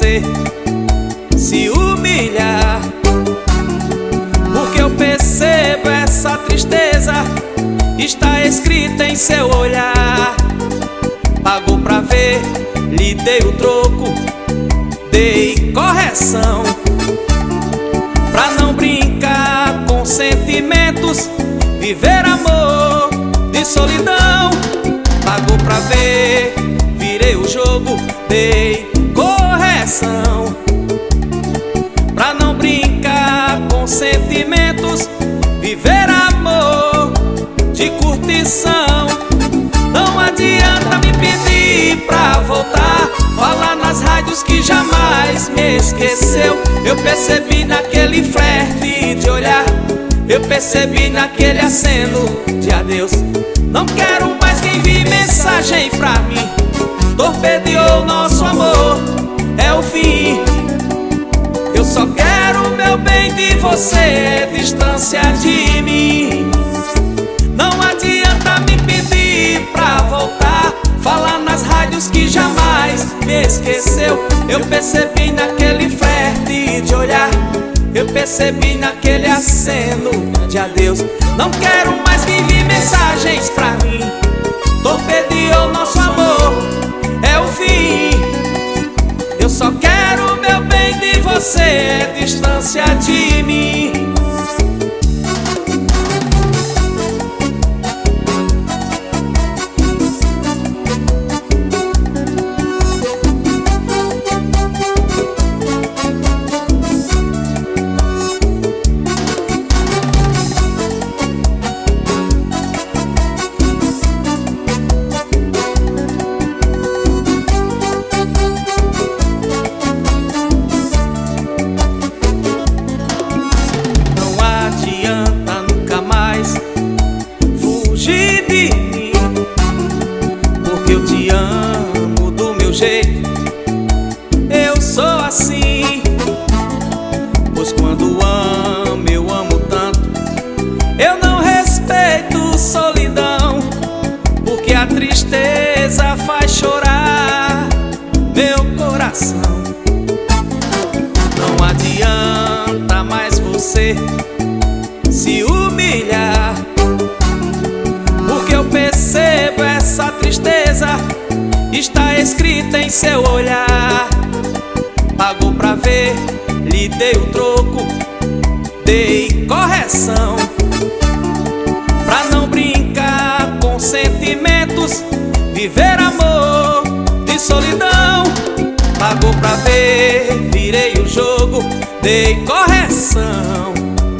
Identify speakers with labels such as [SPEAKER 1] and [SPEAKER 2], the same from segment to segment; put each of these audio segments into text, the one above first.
[SPEAKER 1] você se humilhar, porque eu percebo essa tristeza, está escrita em seu olhar. Pagou pra ver, lhe dei o troco, dei correção, pra não brincar com sentimentos, viver amor de solidão. Pagou pra ver, virei o jogo, dei correção, pra não brincar com sentimentos, viver amor de curtição. Não adianta me pedir pra voltar, falar nas rádios que jamais me esqueceu. Eu percebi naquele flerte de olhar, eu percebi naquele aceno de adeus. Não quero mais que envie mensagem pra mim, torpedeou nosso amor, é o fim. Eu só quero o meu bem de você, distância de mim. Não adianta me pedir pra voltar, falar nas rádios que jamais me esqueceu. Eu percebi naquele flerte de olhar, eu percebi naquele aceno de adeus. Não quero mais que envie mensagens pra mim, torpedeou nosso amor, é o fim. Eu só quero o meu bem de você, distância de mim. Porque eu te amo do meu jeito, eu sou assim. Pois quando amo, eu amo tanto, eu não respeito solidão, porque a tristeza faz chorar meu coração. Não adianta mais você se humilhar, porque eu percebo essa tristeza, está escrita em seu olhar. Pagou pra ver, lhe dei o troco, dei correção, pra não brincar com sentimentos, viver amor de solidão. Pagou pra ver, virei o jogo, dei correção,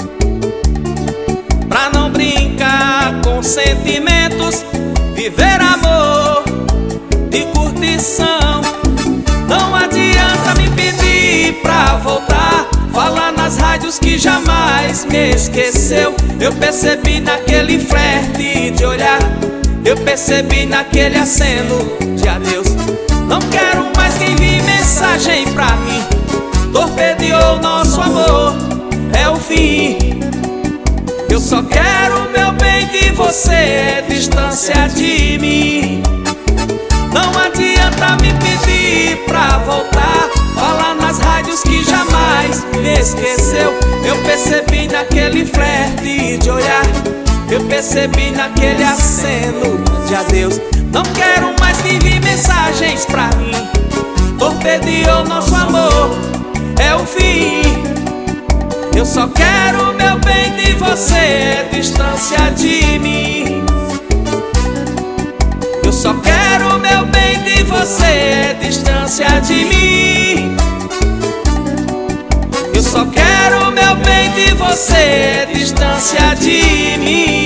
[SPEAKER 1] pra não brincar com sentimentos, viver amor de curtição. Não adianta me pedir pra voltar, falar nas rádios que jamais me esqueceu. Eu percebi naquele flerte de olhar, eu percebi naquele aceno de adeus. Não quero mais que envie mensagem pra mim, torpedeou nosso amor, é o fim. Eu só quero o meu bem de você, distância de mim. Não adianta me pedir pra voltar, falar nas rádios que jamais me esqueceu. Eu percebi naquele flerte de olhar, eu percebi naquele aceno de adeus. Não quero mais que envie mensagens pra mim, torpedeou nosso amor, é o fim. Eu só quero o meu bem de você, distância de mim. Eu só quero o meu bem de você, distância de mim. Eu só quero o meu bem de você, distância de mim.